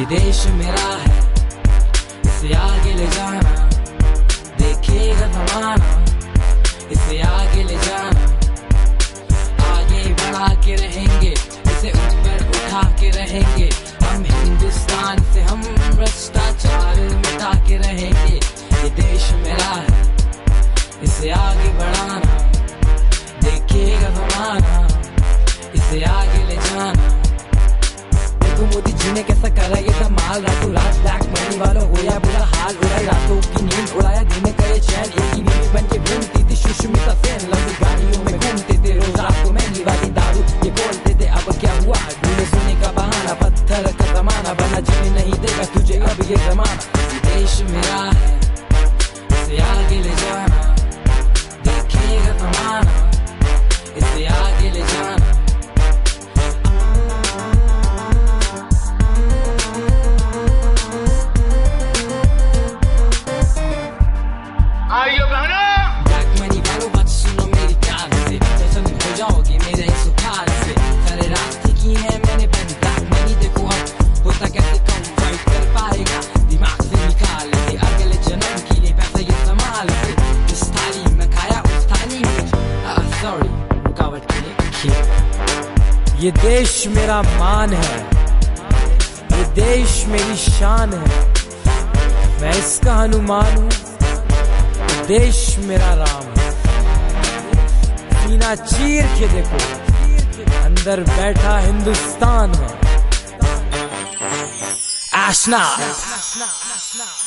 ये देश मेरा है, इसे आगे ले जाना, देखेगा जमाना, इसे आगे ले जाना, आगे बढ़ा के रहेंगे, इसे ऊपर उठा के रहेंगे, हम हिंदुस्तान से हम भ्रष्टाचार मिटा के रहेंगे। ये देश मेरा है, इसे आगे बढ़ाना, देखेगा जमाना, इसे आगे ले जाना। देखो मोदी जी ने कैसा करा ये धमाल, रातों रात ब्लैक मनी वालों हो या बुरा हाल, उड़ाई रातों की नींद, उड़ाया दिन में करे चैन, एक ही बीवी बन के घूमती थी सुष्मिता सेन, लंबी गाड़ियों में घूमते थे रोज रात को, महंगी वाली दारू ये बोलते थे, अब क्या हुआ ढूंढे सोने का बहाना, पत्थर का जमाना बना, जीने नहीं देगा तुझे अब ये जमाना। देश मेरा है, इसे आगे ले जाना, देखेगा जमाना, इसे आगे ले जाना। ब्लैक मनी वालों बात सुनो मेरी प्यार से, पसंद हो जाओगे मेरे इस सुखार से, सारे रास्ते की है मैंने बन ब्लैक मनी, देखो अब होता कैसे कम फाइट कर पाएगा, दिमाग से निकाल के अगले जन्म के लिए पैसा ये संभाल के, इस थाली में खाया उस थाली में, सॉरी रुकावट के लिए। ये देश मेरा मान है, ये देश मेरी शान है, मैं इसका हनुमान हूँ, देश मेरा राम है। सीना चीर के देखो, अंदर बैठा हिंदुस्तान है। आशना